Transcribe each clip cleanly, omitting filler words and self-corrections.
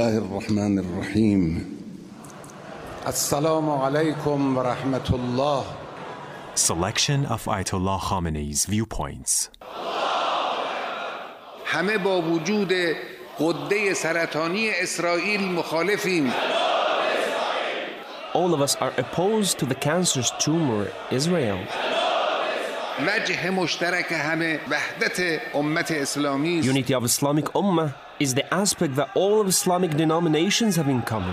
الله الرحمن الرحيم السلام عليكم ورحمة الله. Selection of Ayatollah Khamenei's viewpoints. همه با وجود غده سرطانی اسرائیل مخالفیم. All of us are opposed to the cancerous tumor Israel. وجه مشترک همه وحدت امت اسلامی است. Unity of Islamic Ummah is the aspect that all of Islamic denominations have in common.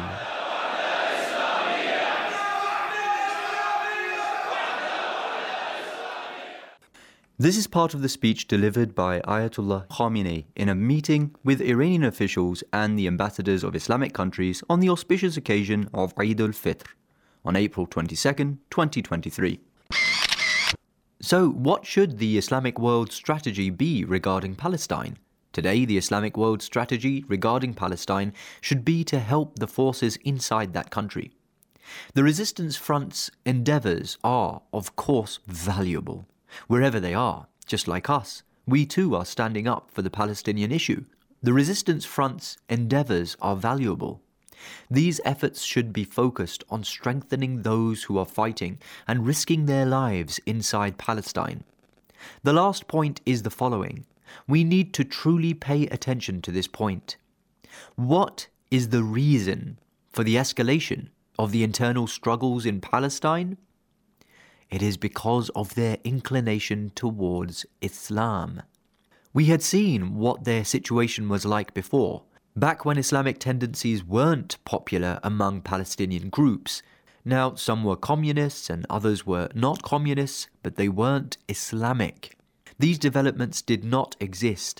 This is part of the speech delivered by Ayatollah Khamenei in a meeting with Iranian officials and the ambassadors of Islamic countries on the auspicious occasion of Eid al-Fitr on April 22nd, 2023. So, what should the Islamic world strategy be regarding Palestine? Today, the Islamic world strategy regarding Palestine should be to help the forces inside that country. The resistance front's endeavours are, of course, valuable. Wherever they are, just like us, we too are standing up for the Palestinian issue. The resistance front's endeavours are valuable. These efforts should be focused on strengthening those who are fighting and risking their lives inside Palestine. The last point is the following. We need to truly pay attention to this point. What is the reason for the escalation of the internal struggles in Palestine? It is because of their inclination towards Islam. We had seen what their situation was like before, back when Islamic tendencies weren't popular among Palestinian groups. Now, some were communists and others were not communists, but they weren't Islamic. These developments did not exist.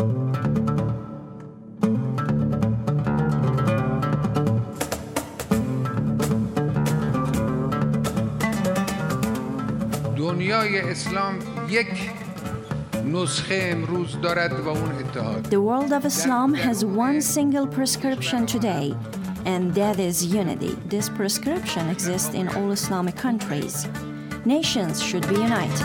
دنیای اسلام یک نسخه امروز دارد و اون اتحاد. The world of Islam has one single prescription today, and that is unity. This prescription exists in all Islamic countries. Nations should be united.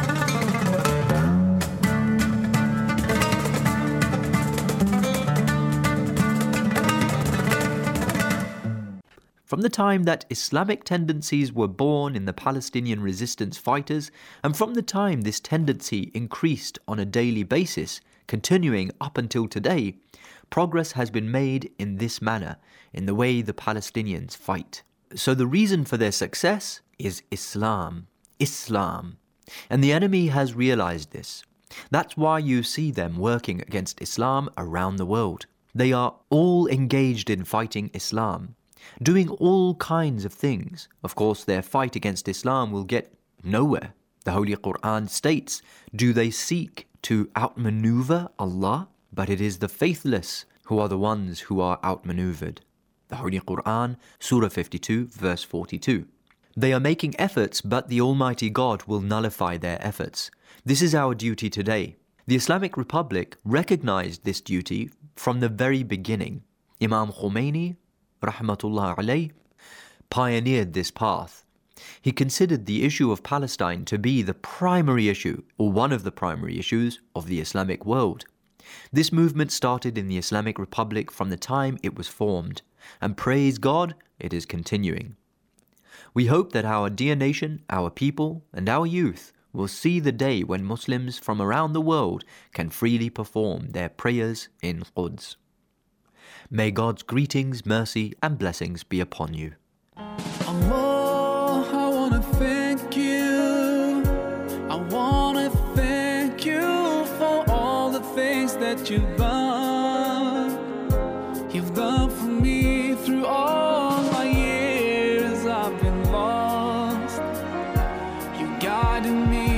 From the time that Islamic tendencies were born in the Palestinian resistance fighters, and from the time this tendency increased on a daily basis, continuing up until today, progress has been made in this manner, in the way the Palestinians fight. So the reason for their success is Islam. Islam. And the enemy has realized this. That's why you see them working against Islam around the world. They are all engaged in fighting Islam, doing all kinds of things. Of course, their fight against Islam will get nowhere. The Holy Quran states, do they seek to outmaneuver Allah? But it is the faithless who are the ones who are outmaneuvered. The Holy Quran, Surah 52, verse 42. They are making efforts, but the Almighty God will nullify their efforts. This is our duty today. The Islamic Republic recognized this duty from the very beginning. Imam Khomeini, Rahmatullah alayh, pioneered this path. He considered the issue of Palestine to be the primary issue, or one of the primary issues, of the Islamic world. This movement started in the Islamic Republic from the time it was formed, and praise God, it is continuing. We hope that our dear nation, our people, and our youth will see the day when Muslims from around the world can freely perform their prayers in Quds. May God's greetings, mercy, and blessings be upon you. Allah, I wanna thank you. I wanna thank you for all the things that you've done. You've done for me through all my years I've been lost. You guided me